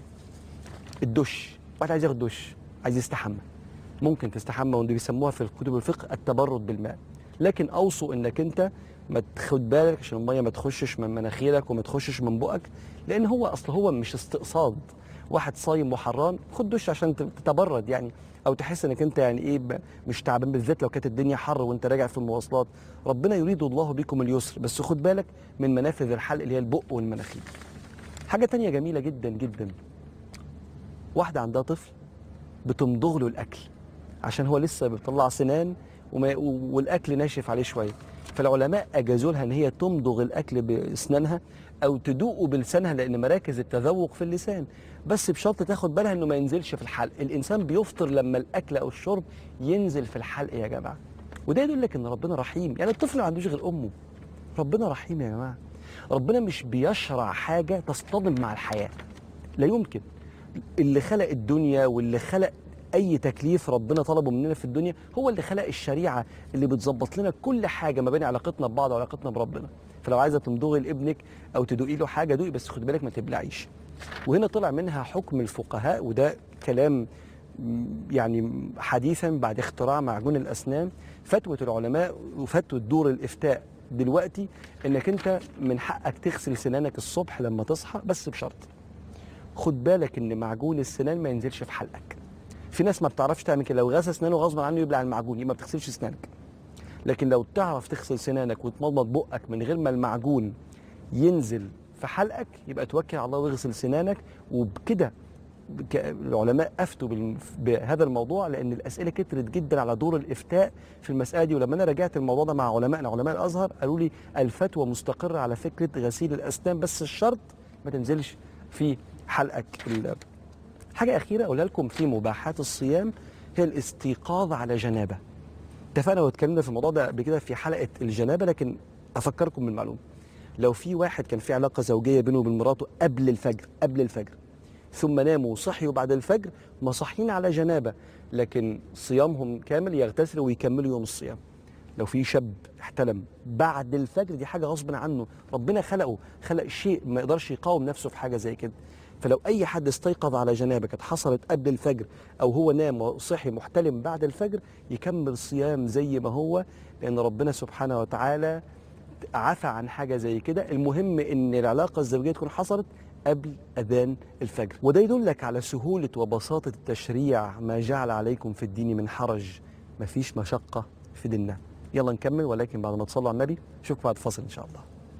الدش، واحد عايز ياخد دش عايز يستحمى، ممكن تستحمى، ودي بيسموها في كتب الفقه التبرد بالماء، لكن اوصوا انك انت ما تاخد بالك عشان الميه ما تخشش من مناخيرك وما تخشش من بقك، لان هو مش استقصاد. واحد صايم وحران خد دش عشان تتبرد يعني، او تحس انك انت يعني ايه مش تعبان، بالذات لو كانت الدنيا حر وانت راجع في المواصلات. ربنا يريد الله بكم اليسر، بس خد بالك من منافذ الحلق اللي هي البق والمناخير. حاجه تانية جميله جدا جدا، واحده عندها طفل بتمضغ له الاكل عشان هو لسه بيطلع سنان والاكل ناشف عليه شويه، فالعلماء اجازوا لها ان هي تمضغ الاكل باسنانها او تدوقه بلسانها، لان مراكز التذوق في اللسان، بس بشرط تاخد بالها انه ما ينزلش في الحلق. الانسان بيفطر لما الاكل او الشرب ينزل في الحلق يا جماعه، وده يدل لك ان ربنا رحيم. يعني الطفل ما عندوش غير امه، ربنا رحيم يا جماعه. ربنا مش بيشرع حاجه تصطدم مع الحياه، لا يمكن. اللي خلق الدنيا واللي خلق اي تكليف ربنا طلبه مننا في الدنيا هو اللي خلق الشريعه اللي بتظبط لنا كل حاجه ما بين علاقتنا ببعض وعلاقتنا بربنا. فلو عايزه تمضغي لابنك او تدوقي له حاجه دوقي، بس خد بالك ما تبلعيش. وهنا طلع منها حكم الفقهاء، وده كلام يعني حديثا بعد اختراع معجون الاسنان، فتوى العلماء وفتوى دور الافتاء دلوقتي انك انت من حقك تغسل سنانك الصبح لما تصحى، بس بشرط خد بالك ان معجون السنان ما ينزلش في حلقك. في ناس ما بتعرفش تعمل كده، لو غسل سنانه غصب عنه يبلع المعجون، يبقى ما بتغسلش سنانك. لكن لو تعرف تغسل سنانك وتمضمض بقك من غير ما المعجون ينزل في حلقك يبقى توكل على الله واغسل سنانك. وبكده العلماء افتوا بهذا الموضوع، لان الاسئله كترت جدا على دور الافتاء في المساله دي. ولما انا راجعت الموضوع ده مع علمائنا علماء الازهر قالوا لي الفتوى مستقره على فكره غسيل الاسنان، بس الشرط ما تنزلش في حلقك. حاجه اخيره اقولها لكم في مباحات الصيام هي الاستيقاظ على جنابه. اتفقنا واتكلمنا في الموضوع ده قبل كده في حلقه الجنابه، لكن افكركم بالمعلومه. لو في واحد كان في علاقه زوجيه بينه وبين مراته قبل الفجر ثم ناموا وصحيوا بعد الفجر، ما صاحيين على جنابه، لكن صيامهم كامل، يغتسلوا ويكملوا يوم الصيام. لو في شاب احتلم بعد الفجر دي حاجه غصب عنه، ربنا خلق شيء ما يقدرش يقاوم نفسه في حاجه زي كده. فلو اي حد استيقظ على جنابه كانت حصلت قبل الفجر او هو نام وصحي محتلم بعد الفجر، يكمل الصيام زي ما هو، لان ربنا سبحانه وتعالى عفى عن حاجه زي كده. المهم ان العلاقه الزوجيه تكون حصلت قبل اذان الفجر. وده يدلك على سهوله وبساطه التشريع، ما جعل عليكم في الدين من حرج، مفيش مشقه في ديننا. يلا نكمل، ولكن بعد ما تصلوا على النبي. اشوفكم بعد فاصل ان شاء الله.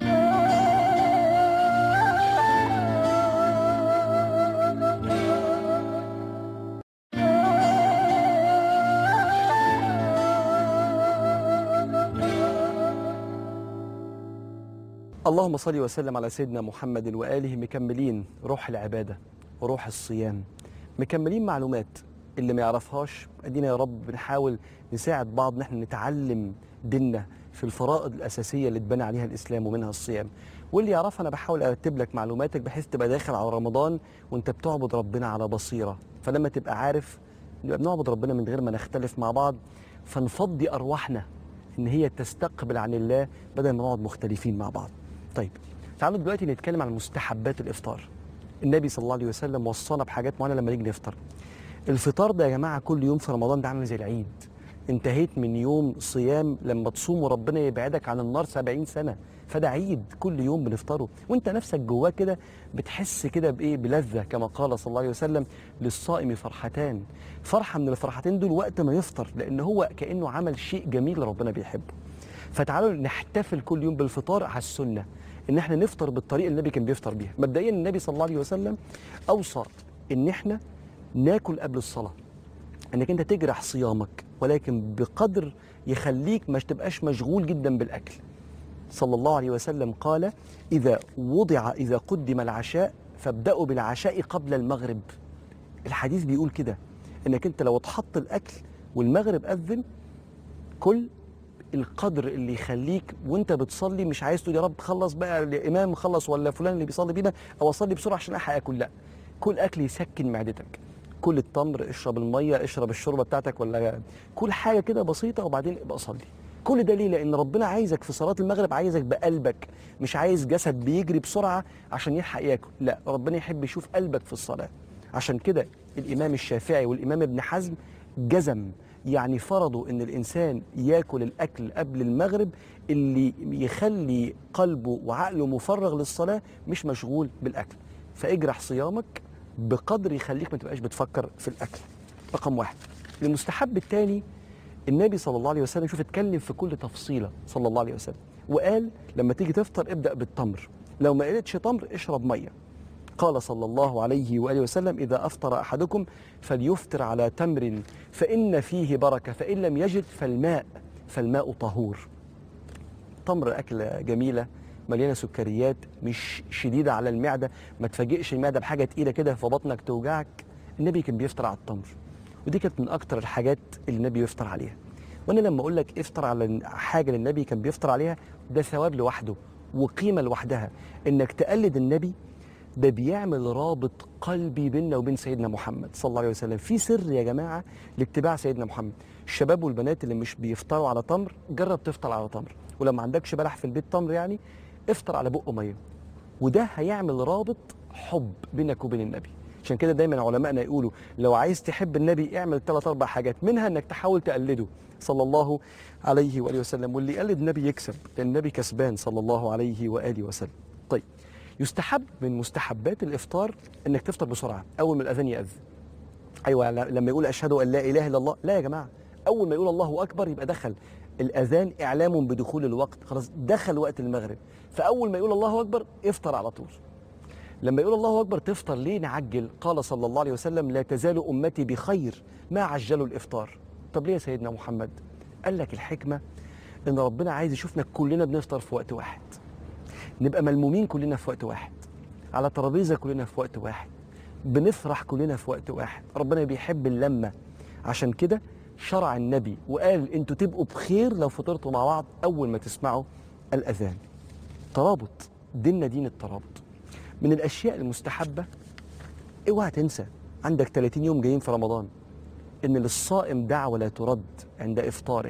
اللهم صل وسلم على سيدنا محمد وآله. مكملين روح العبادة وروح الصيام، مكملين معلومات اللي ما يعرفهاش. ادينا يا رب بنحاول نساعد بعض ان احنا نتعلم ديننا في الفرائض الأساسية اللي اتبنى عليها الإسلام ومنها الصيام. واللي يعرفها أنا بحاول أرتب لك معلوماتك بحيث تبقى داخل على رمضان وأنت بتعبد ربنا على بصيرة. فلما تبقى عارف نبقى بنعبد ربنا من غير ما نختلف مع بعض، فنفضي أرواحنا إن هي تستقبل عن الله بدل ما نقعد مختلفين مع بعض. طيب تعالوا دلوقتي نتكلم عن مستحبات الإفطار. النبي صلى الله عليه وسلم وصانا بحاجات معينة لما نيجي نفطر. الفطار ده يا جماعة كل يوم في رمضان ده عامل زي العيد. انتهيت من يوم صيام لما تصوم وربنا يبعدك عن النار 70 سنة، فده عيد كل يوم بنفطره، وانت نفسك جواه كده بتحس كده بايه؟ بلذة، كما قال صلى الله عليه وسلم للصائم فرحتان. فرحة من الفرحتين دول وقت ما يفطر، لان هو كأنه عمل شيء جميل ربنا بيحبه. فتعالوا نحتفل كل يوم بالفطار على السنة، ان احنا نفطر بالطريقة اللي النبي كان بيفطر بيها. مبدئيا النبي صلى الله عليه وسلم اوصى ان احنا ناكل قبل الصلاة، انك انت تجرح صيامك ولكن بقدر يخليك ما تبقاش مشغول جدا بالاكل. صلى الله عليه وسلم قال اذا قدم العشاء فابدأوا بالعشاء قبل المغرب. الحديث بيقول كده، انك انت لو اتحط الاكل والمغرب اذن كل القدر اللي يخليك وانت بتصلي مش عايز تقول يا رب خلص بقى الامام خلص ولا فلان اللي بيصلي بينا او اصلي بسرعه عشان الحق اكل. لا، كل اكل يسكن معدتك، كل التمر، اشرب الميه، اشرب الشوربه بتاعتك ولا كل حاجه كده بسيطه وبعدين ابقى صلي. كل ده ليه؟ لان ربنا عايزك في صلاه المغرب، عايزك بقلبك، مش عايز جسد بيجري بسرعه عشان يلحق ياكل. لا، ربنا يحب يشوف قلبك في الصلاه. عشان كده الامام الشافعي والامام ابن حزم جزم، يعني فرضوا ان الانسان ياكل الاكل قبل المغرب اللي يخلي قلبه وعقله مفرغ للصلاه مش مشغول بالاكل. فاجرح صيامك بقدر يخليك ما تبقاش بتفكر في الاكل. رقم واحد. المستحب الثاني، النبي صلى الله عليه وسلم شوف اتكلم في كل تفصيله صلى الله عليه وسلم، وقال لما تيجي تفطر ابدا بالتمر، لو ما قلتش تمر اشرب ميه. قال صلى الله عليه واله وسلم اذا افطر احدكم فليفطر على تمر فان فيه بركه فان لم يجد فالماء طهور. تمر اكله جميله مليانه سكريات، مش شديده على المعده، ما تفاجئش المعده بحاجه تقيله كده فبطنك توجعك. النبي كان بيفطر على التمر، ودي كانت من اكتر الحاجات اللي النبي يفطر عليها. وانا لما اقول لك افطر على حاجه اللي النبي كان بيفطر عليها، ده ثواب لوحده وقيمه لوحدها. انك تقلد النبي ده بيعمل رابط قلبي بيننا وبين سيدنا محمد صلى الله عليه وسلم. في سر يا جماعه لاتباع سيدنا محمد. الشباب والبنات اللي مش بيفطروا على تمر، جرب تفطر على تمر، ولما عندكش بلح في البيت تمر يعني افطر على بق ميه، وده هيعمل رابط حب بينك وبين النبي. عشان كده دايما علمائنا يقولوا لو عايز تحب النبي اعمل 3-4 حاجات، منها انك تحاول تقلده صلى الله عليه واله وسلم، واللي يقلد النبي يكسب لان النبي كسبان صلى الله عليه واله وسلم. طيب يستحب من مستحبات الافطار انك تفطر بسرعه اول ما الاذان ياذن. ايوه لما يقول اشهد ان لا اله الا الله، لا يا جماعه، اول ما يقول الله اكبر يبقى دخل الاذان، اعلام بدخول الوقت، خلاص دخل وقت المغرب. فاول ما يقول الله اكبر افطر على طول. لما يقول الله اكبر تفطر ليه؟ نعجل. قال صلى الله عليه وسلم لا تزال امتي بخير ما عجلوا الافطار. طب ليه يا سيدنا محمد؟ قال لك الحكمه ان ربنا عايز يشوفنا كلنا بنفطر في وقت واحد، نبقى ملمومين كلنا في وقت واحد، على ترابيزه كلنا في وقت واحد، بنفرح كلنا في وقت واحد. ربنا بيحب اللمه. عشان كده شرع النبي وقال انتوا تبقوا بخير لو فطرتوا مع بعض اول ما تسمعوا الاذان. ترابط، ديننا دين الترابط. من الاشياء المستحبه، اوعى تنسى عندك 30 يوم جايين في رمضان ان للصائم دعوه لا ترد عند افطاره.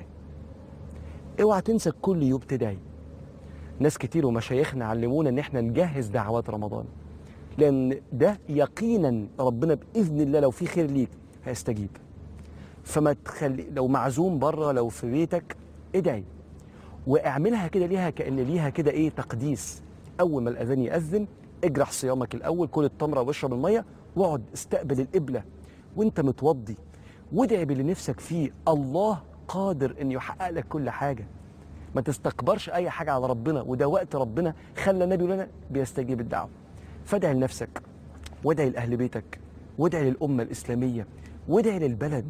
اوعى تنسى كل يوم تدعي. ناس كتير ومشايخنا علمونا ان احنا نجهز دعوات رمضان، لان ده يقينا ربنا باذن الله لو في خير ليك هيستجيب. فما تخلي لو معزوم بره، لو في بيتك ادعي. واعملها كده ليها كأن ليها كده ايه تقديس. اول ما الاذان يأذن اجرح صيامك الاول، كل التمره واشرب الميه واقعد استقبل القبله وانت متوضي، وادعي باللي نفسك فيه. الله قادر ان يحقق لك كل حاجه. ما تستكبرش اي حاجه على ربنا، وده وقت ربنا خلى النبي يقول لنا بيستجيب الدعوه. فادعي لنفسك، وادعي لاهل بيتك، وادعي للامه الاسلاميه، وادعي للبلد.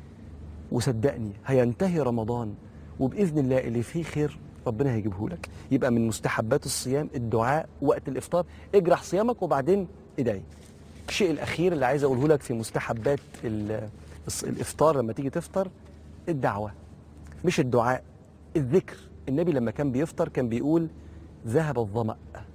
وصدقني هينتهي رمضان وباذن الله اللي فيه خير ربنا هيجيبه لك. يبقى من مستحبات الصيام الدعاء وقت الافطار، اجرح صيامك وبعدين ادعي. الشيء الاخير اللي عايز اقوله لك في مستحبات الافطار لما تيجي تفطر، الدعوه مش الدعاء، الذكر. النبي لما كان بيفطر كان بيقول ذهب الظمأ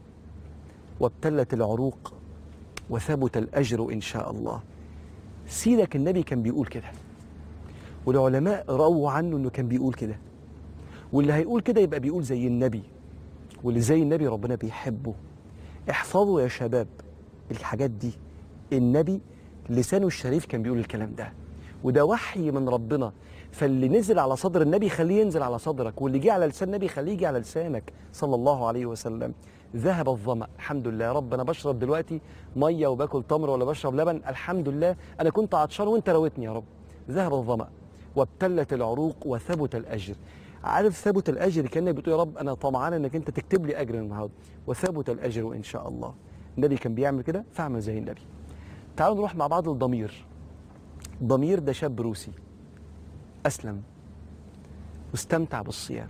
وابتلت العروق وثبت الأجر إن شاء الله. سيدك النبي كان بيقول كده، والعلماء رووا عنه إنه كان بيقول كده. واللي هيقول كده يبقى بيقول زي النبي، واللي زي النبي ربنا بيحبه. احفظوا يا شباب الحاجات دي. النبي لسانه الشريف كان بيقول الكلام ده، وده وحي من ربنا. فاللي نزل على صدر النبي خليه ينزل على صدرك، واللي جه على لسان النبي خليه يجي على لسانك صلى الله عليه وسلم. ذهب الظمأ، الحمد لله يا رب. انا بشرب دلوقتي ميه وباكل تمر ولا بشرب لبن، الحمد لله. انا كنت عطشان وانت رويتني يا رب. ذهب الظمأ وابتلت العروق وثبت الاجر. عارف ثبت الاجر كانك بتقول يا رب انا طمعان انك انت تكتب لي اجر النهارده، وثبت الاجر ان شاء الله. النبي كان بيعمل كده، فاعمل زي النبي. تعالوا نروح مع بعض لضمير. ضمير ده شاب روسي أسلم واستمتع بالصيام،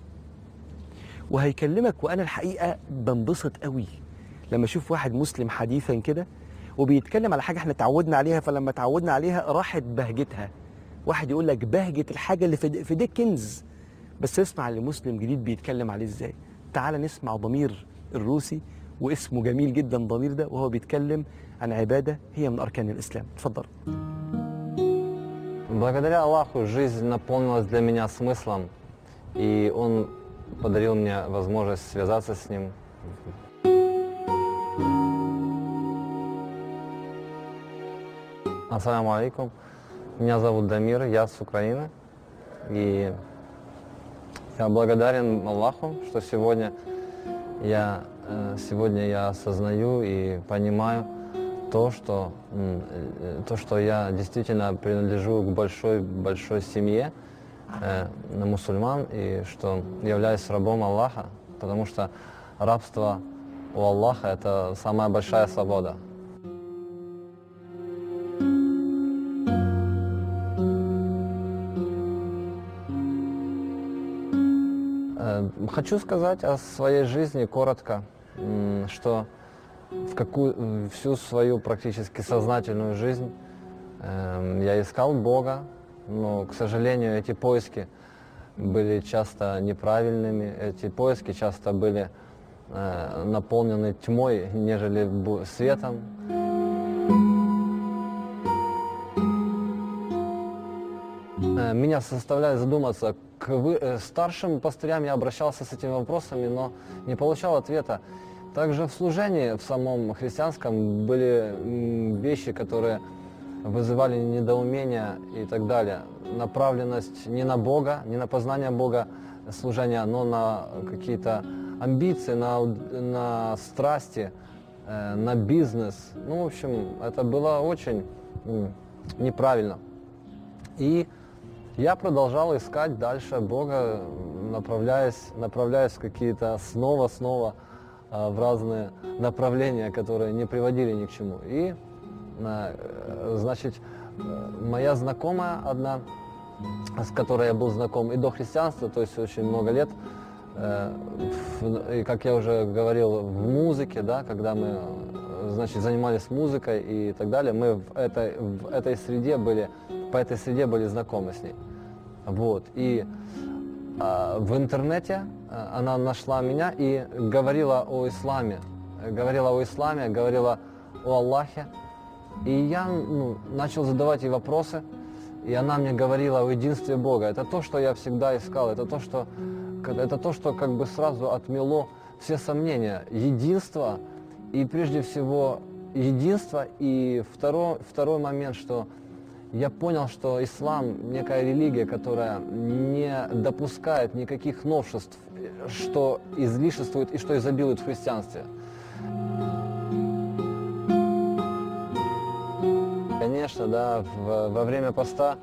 وهيكلمك. وأنا الحقيقة بنبسط قوي لما أشوف واحد مسلم حديثا كده وبيتكلم على حاجة احنا تعودنا عليها، فلما تعودنا عليها راحت بهجتها. واحد يقول لك بهجة الحاجة اللي في ايديك كنز، بس اسمع اللي مسلم جديد بيتكلم عليه ازاي. تعال نسمع ضمير الروسي، واسمه جميل جدا ضمير ده، وهو بيتكلم عن عبادة هي من أركان الإسلام. اتفضل. Благодаря Аллаху жизнь наполнилась для меня смыслом, и Он подарил мне возможность связаться с Ним. Ассаламу алейкум. Меня зовут Дамир, я с Украины. И я благодарен Аллаху, что сегодня я осознаю и понимаю то, что я действительно принадлежу к большой семье мусульман, и что являюсь рабом Аллаха, потому что рабство у Аллаха – это самая большая свобода. Хочу сказать о своей жизни коротко, что всю свою практически сознательную жизнь я искал Бога, но, к сожалению, эти поиски были часто неправильными, эти поиски часто были наполнены тьмой, нежели светом. Меня заставляет задуматься. К старшим пастырям я обращался с этими вопросами, но не получал ответа. Также в служении, в самом христианском, были вещи, которые вызывали недоумение и так далее. Направленность не на Бога, не на познание Бога служения, но на какие-то амбиции, на страсти, на бизнес. Ну, в общем, это было очень неправильно. И я продолжал искать дальше Бога, направляясь в какие-то снова в разные направления, которые не приводили ни к чему. И, значит, моя знакомая одна, с которой я был знаком и до христианства, то есть очень много лет, и, как я уже говорил, в музыке, да, когда мы, значит, занимались музыкой и так далее, мы по этой среде были знакомы с ней. Вот. И в интернете она нашла меня и говорила о исламе, говорила о Аллахе. И я начал задавать ей вопросы, и она мне говорила о единстве Бога. Это то, что я всегда искал, это то, что как бы сразу отмело все сомнения. Единство, и прежде всего единство, и второй момент, что я понял, что ислам – некая религия, которая не допускает никаких новшеств. что излишествует и что изобилует в христианстве. Конечно, да, во время поста,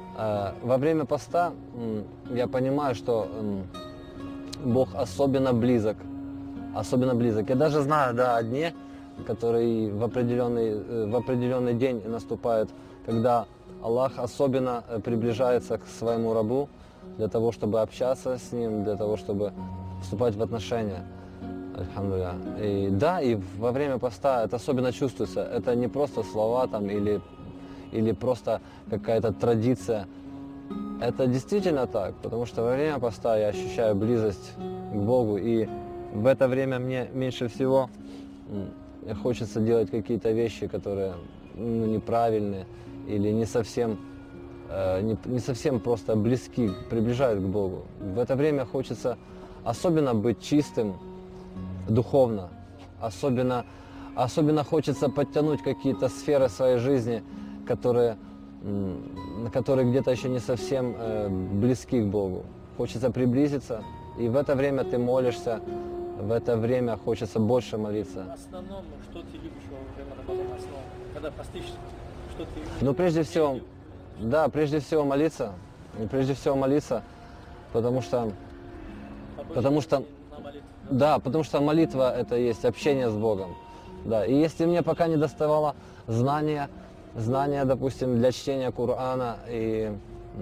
я понимаю, что Бог особенно близок. Особенно близок. Я даже знаю, да, о дне, который в определенный день наступает, когда Аллах особенно приближается к своему рабу для того, чтобы общаться с ним, для того, чтобы вступать в отношения. Альхамдулилля. И да, и во время поста это особенно чувствуется. Это не просто слова там или просто какая-то традиция. Это действительно так, потому что во время поста я ощущаю близость к Богу, и в это время мне меньше всего хочется делать какие-то вещи, которые неправильные или не совсем просто близки, приближают к Богу. В это время хочется особенно быть чистым духовно, особенно хочется подтянуть какие-то сферы своей жизни, которые где-то еще не совсем близки к Богу. Хочется приблизиться, и в это время ты молишься, в это время хочется больше молиться. В основном, что ты любишь во время Рамадана, когда постишься, что ты любишь? Ну, прежде всего молиться, потому что молитва это есть общение с Богом. Да, и если мне пока не доставало знания, допустим, для чтения Корана и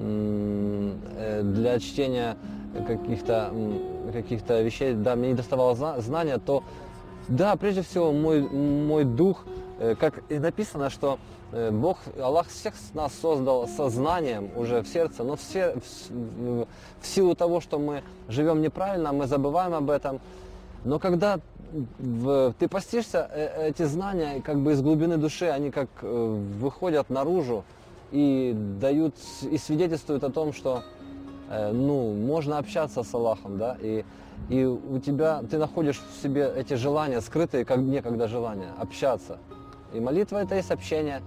для чтения каких-то вещей, да, мне не доставало знания, то да, прежде всего мой дух, как и написано, что Бог, Аллах всех нас создал со знанием уже в сердце, но в силу того, что мы живем неправильно, мы забываем об этом. Но когда ты постишься, эти знания как бы из глубины души, они как выходят наружу и дают, и свидетельствуют о том, что можно общаться с Аллахом, да, и у тебя, ты находишь в себе эти желания, скрытые, как некогда желания, общаться. И молитва это есть общение.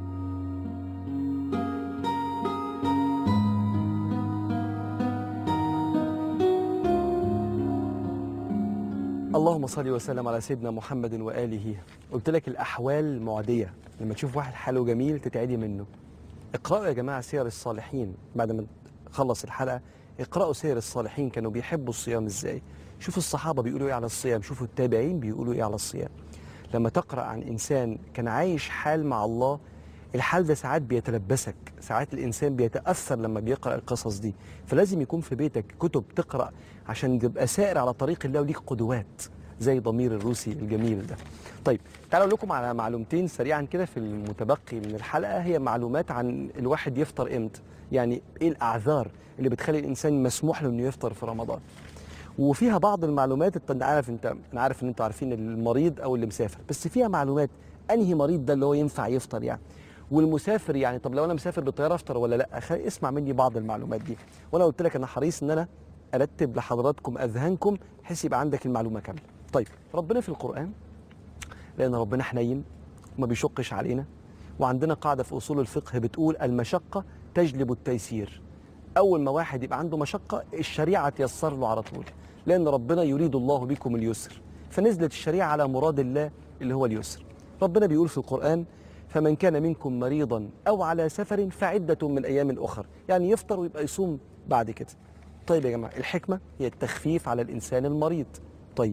اللهم صل وسلم على سيدنا محمد وآله. قلت لك الأحوال معدية، لما تشوف واحد حاله جميل تتعدي منه. اقرأوا يا جماعة سير الصالحين، بعد ما خلص الحلقة اقرأوا سير الصالحين كانوا بيحبوا الصيام ازاي. شوفوا الصحابة بيقولوا ايه على الصيام، شوفوا التابعين بيقولوا ايه على الصيام. لما تقرأ عن إنسان كان عايش حال مع الله، الحال ده ساعات بيتلبسك، ساعات الإنسان بيتأثر لما بيقرأ القصص دي، فلازم يكون في بيتك كتب تقرأ عشان تبقى سائر على طريق الله وليك قدوات زي ضمير الروسي الجميل ده. طيب تعالوا أقول لكم على معلومتين سريعا كده في المتبقي من الحلقة، هي معلومات عن الواحد يفطر امتى، يعني ايه الأعذار اللي بتخلي الإنسان مسموح له إنه يفطر في رمضان. وفيها بعض المعلومات انا عارف ان انتوا عارفين المريض او اللي مسافر، بس فيها معلومات انهي مريض ده اللي هو ينفع يفطر يعني، والمسافر يعني طب لو انا مسافر بالطياره افطر ولا لا. اسمع مني بعض المعلومات دي، وانا قلت لك انا حريص ان انا ارتب لحضراتكم اذهانكم بحيث يبقى عندك المعلومه كامله. طيب ربنا في القران، لان ربنا حنين وما بيشقش علينا، وعندنا قاعده في اصول الفقه بتقول المشقه تجلب التيسير. اول ما واحد يبقى عنده مشقه الشريعه تيسر له على طول، لأن ربنا يريد الله بكم اليسر، فنزلت الشريعة على مراد الله اللي هو اليسر. ربنا بيقول في القرآن فمن كان منكم مريضا أو على سفر فعدة من أيام أخر، يعني يفطر ويبقى يصوم بعد كده. طيب يا جماعة الحكمة هي التخفيف على الإنسان المريض. طيب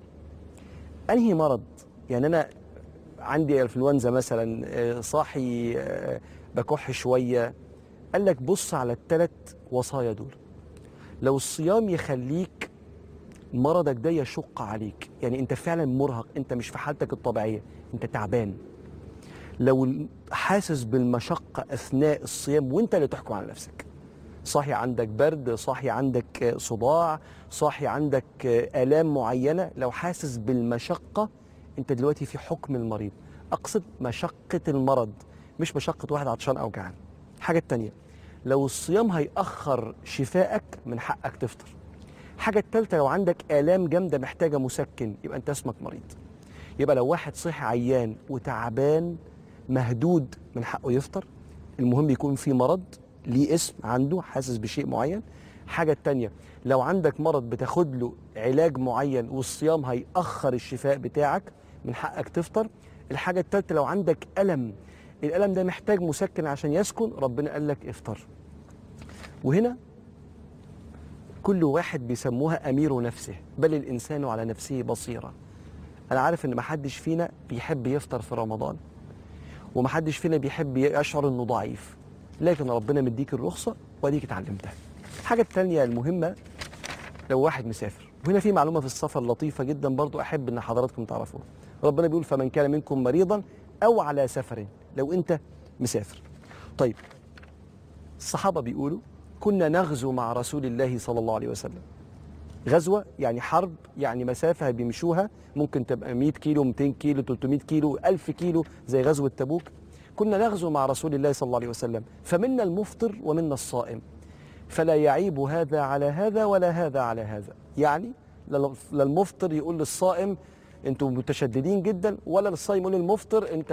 أنهي مرض؟ يعني أنا عندي انفلونزا مثلا، صاحي بكح شوية، قال لك بص على الثلاث وصايا دول. لو الصيام يخليك مرضك ده يشق عليك، يعني انت فعلا مرهق، انت مش في حالتك الطبيعيه، انت تعبان، لو حاسس بالمشقه اثناء الصيام وانت اللي تحكم على نفسك، صاحي عندك برد، صاحي عندك صداع، صاحي عندك الام معينه، لو حاسس بالمشقه انت دلوقتي في حكم المريض. اقصد مشقه المرض مش مشقه واحد عطشان او جعان. الحاجه الثانيه لو الصيام هيأخر شفائك من حقك تفطر. الحاجة الثالثة لو عندك آلام جامدة محتاجة مسكن يبقى أنت اسمك مريض. يبقى لو واحد صحي عيان وتعبان مهدود من حقه يفطر، المهم يكون في مرض ليه اسم عنده حاسس بشيء معين، الحاجة التانية لو عندك مرض بتاخد له علاج معين والصيام هيأخر الشفاء بتاعك، من حقك تفطر. الحاجة التالتة لو عندك ألم، الألم ده محتاج مسكن عشان يسكن، ربنا قال لك افطر. وهنا كل واحد بيسموها أمير نفسه، بل الإنسان على نفسه بصيرة. أنا عارف إن محدش فينا بيحب يفطر في رمضان، ومحدش فينا بيحب يشعر إنه ضعيف، لكن ربنا مديك الرخصة وأديك اتعلمتها. الحاجة التانية المهمة لو واحد مسافر، وهنا في معلومة في السفر لطيفة جدا برضو أحب إن حضراتكم تعرفوها. ربنا بيقول فمن كان منكم مريضا أو على سفر، لو أنت مسافر. طيب الصحابة بيقولوا كنا نغزو مع رسول الله صلى الله عليه وسلم. غزوة يعني حرب، يعني مسافة بيمشوها ممكن تبقى 100 كيلو 200 كيلو 300 كيلو 1000 كيلو زي غزوة تبوك. كنا نغزو مع رسول الله صلى الله عليه وسلم، فمنا المفطر ومنا الصائم، فلا يعيب هذا على هذا ولا هذا على هذا. يعني لا المفطر يقول للصائم انتوا متشددين جدا، ولا للصائم يقول للمفطر انت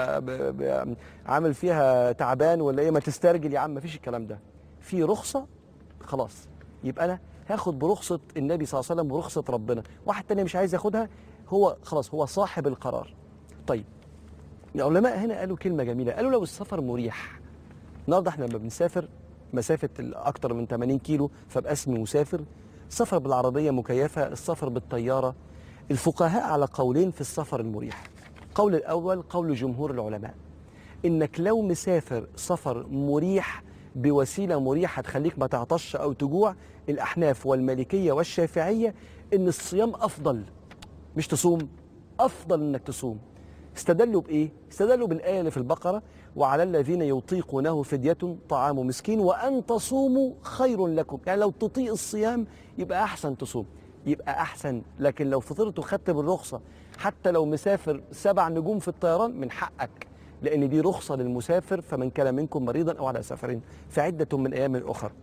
عامل فيها تعبان ولا ايه، ما تسترجل يا عم. مفيش الكلام ده، في رخصة خلاص، يبقى انا هاخد برخصة النبي صلى الله عليه وسلم ورخصة ربنا. واحد تاني مش عايز ياخدها، هو خلاص هو صاحب القرار. طيب العلماء هنا قالوا كلمة جميلة، قالوا لو السفر مريح. النهارده احنا لما بنسافر مسافة أكتر من 80 كيلو فبقى اسمي مسافر. السفر بالعربية مكيفة، السفر بالطيارة. الفقهاء على قولين في السفر المريح. قول الأول قول جمهور العلماء، إنك لو مسافر سفر مريح بوسيلة مريحة تخليك ما تعطش أو تجوع، الأحناف والمالكية والشافعية إن الصيام أفضل، مش تصوم، أفضل إنك تصوم. استدلوا بإيه؟ استدلوا بالآية اللي في البقرة وعلى الذين يطيقونه فدية طعام مسكين وأن تصوموا خير لكم. يعني لو تطيق الصيام يبقى أحسن تصوم، يبقى أحسن. لكن لو فطرت وخدت بالرخصة حتى لو مسافر 7 نجوم في الطيران من حقك، لأن دي رخصة للمسافر. فمن كان منكم مريضا أو على سفر فعدة من أيام أخر.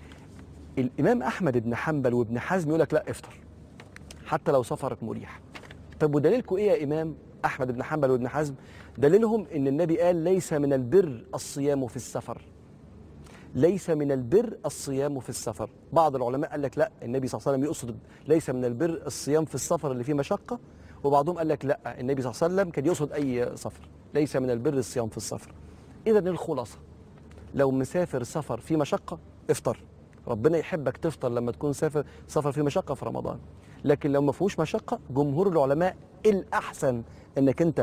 الإمام أحمد بن حنبل وابن حزم يقول لك لا افطر حتى لو سفرك مريح. طب ودليلكم إيه يا إمام أحمد بن حنبل وابن حزم؟ دليلهم إن النبي قال ليس من البر الصيام في السفر، ليس من البر الصيام في السفر. بعض العلماء قال لك لا، النبي صلى الله عليه وسلم يقصد ليس من البر الصيام في السفر اللي فيه مشقة، وبعضهم قال لك لا، النبي صلى الله عليه وسلم كان يقصد أي سفر، ليس من البر الصيام في السفر. إذا الخلاصة لو مسافر سفر فيه مشقة افطر، ربنا يحبك تفطر لما تكون سفر فيه مشقة في رمضان. لكن لو ما فيهوش مشقة جمهور العلماء الأحسن إنك أنت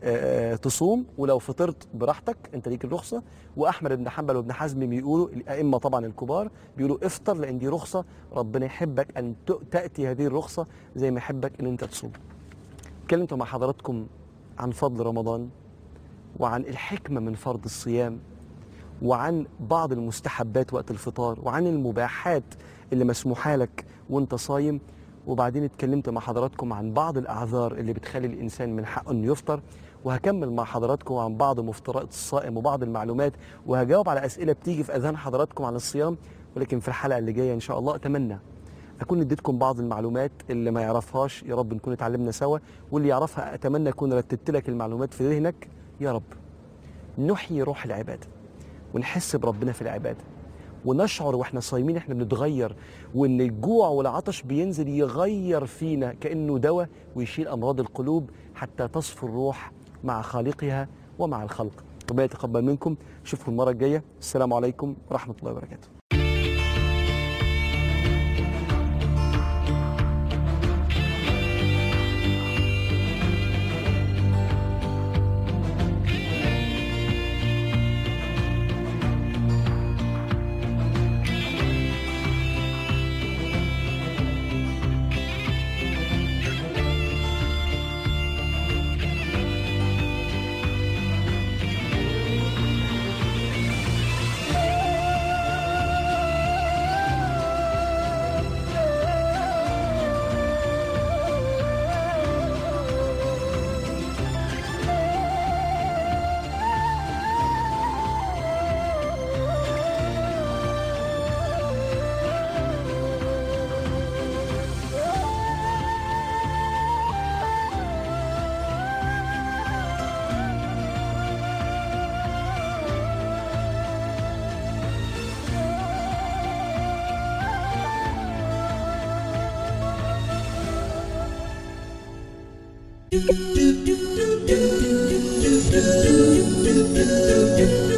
تصوم، ولو فطرت براحتك انت ليك الرخصه. واحمد بن حنبل وابن حزم بيقولوا، الائمه طبعا الكبار بيقولوا افطر لان دي رخصه، ربنا يحبك ان تاتي هذه الرخصه زي ما يحبك ان انت تصوم. اتكلمت مع حضراتكم عن فضل رمضان، وعن الحكمه من فرض الصيام، وعن بعض المستحبات وقت الفطار، وعن المباحات اللي مسموحه لك وانت صايم. وبعدين اتكلمت مع حضراتكم عن بعض الأعذار اللي بتخلي الإنسان من حقه إنه يفطر، وهكمل مع حضراتكم عن بعض مفطرات الصائم وبعض المعلومات، وهجاوب على أسئلة بتيجي في أذهان حضراتكم عن الصيام. ولكن في الحلقة اللي جاية إن شاء الله أتمنى أكون اديتكم بعض المعلومات اللي ما يعرفهاش يا رب نكون اتعلمنا سوا، واللي يعرفها أتمنى أكون رتبت لك المعلومات في ذهنك يا رب. نحيي روح العبادة ونحس بربنا في العبادة، ونشعر واحنا صايمين احنا بنتغير، وان الجوع والعطش بينزل يغير فينا كأنه دواء ويشيل امراض القلوب حتى تصفو الروح مع خالقها ومع الخلق. ربنا يتقبل منكم، اشوفكم المره الجايه. السلام عليكم ورحمه الله وبركاته. do do do do do do do do do do do